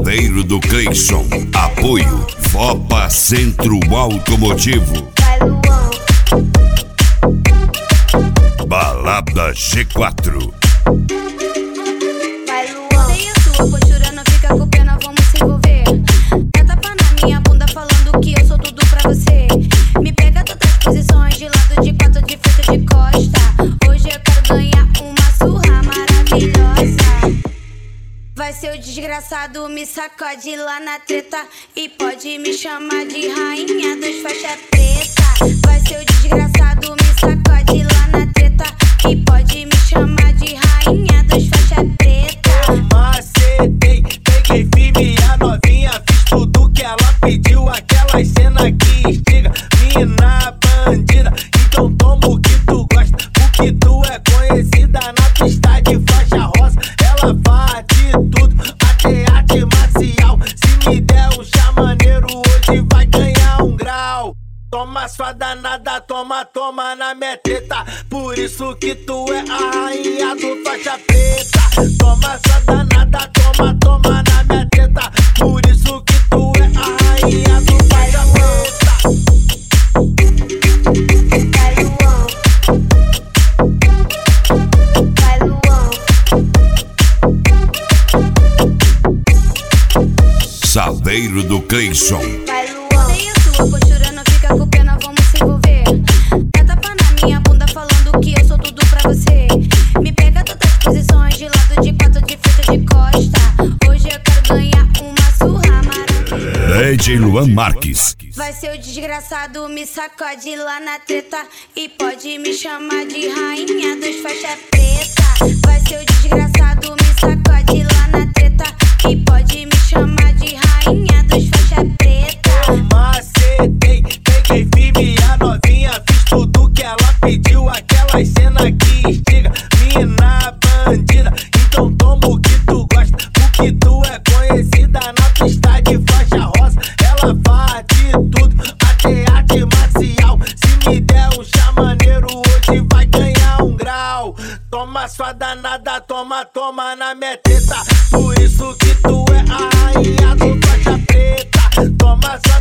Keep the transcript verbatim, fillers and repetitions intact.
Salveiro do Cleison. Apoio Vopa Centro Automotivo. Balada G quatro. Vai, Luan. Sei a sua postura, não fica com pena, vamos se envolver. Dá tapa na minha bunda falando que eu sou tudo pra você. Me pega todas as posições, de lado, de quatro, de frente, de costa. Hoje eu quero ganhar uma surra maravilhosa. Vai ser o desgraçado, me sacode lá na treta. E pode me chamar de rainha dos faixa preta. Vai ser o desgraçado, me sacode lá na treta. E pode me chamar de rainha dos faixa preta. Macetei, peguei firme a novinha, fiz tudo que ela pediu. Aquelas cenas que instiga, mina bandida. Então toma o que tu gosta, porque tu é conhecida na pista de faixa rosa. Ela faz de tudo, até arte marcial. Se me der um chá maneiro, hoje vai ganhar um grau. Toma sua danada, toma, toma na minha treta. Por isso que tu é a rainha do faixa preta. Toma sua danada, toma, toma na minha treta. Por isso que tu é a rainha do faixa preta. Vai, Luan. Vai, Luan. Salveiro do Cleison. Vai, Luan. Sei a sua postura, não fica com pena, vamos se envolver. Dá tapa na minha bunda falando que eu sou tudo pra você. Me pega todas as posições, de lado, de quatro, de frente, de costa. Hoje eu quero ganhar uma surra maravilhosa. D J Luan Marques. Vai ser o desgraçado, me sacode lá na treta. E pode me chamar de rainha dos faixa preta. Vai ser o desgraçado, me sacode lá na treta. E pode me chamar de rainha dos faixa preta. Macetei, peguei firme a novinha, fiz tudo que ela pediu. Aquelas cenas que instiga, mina bandida. Então toma o que tu gosta, porque tu é conhecida na pista de faixa rosa. Ela faz de tudo, até arte marcial. Se me der um chá maneiro, hoje vai ganhar um grau. Toma sua danada, toma, toma na minha treta. Por isso que tu é a rainha do faixa preta. Toma sua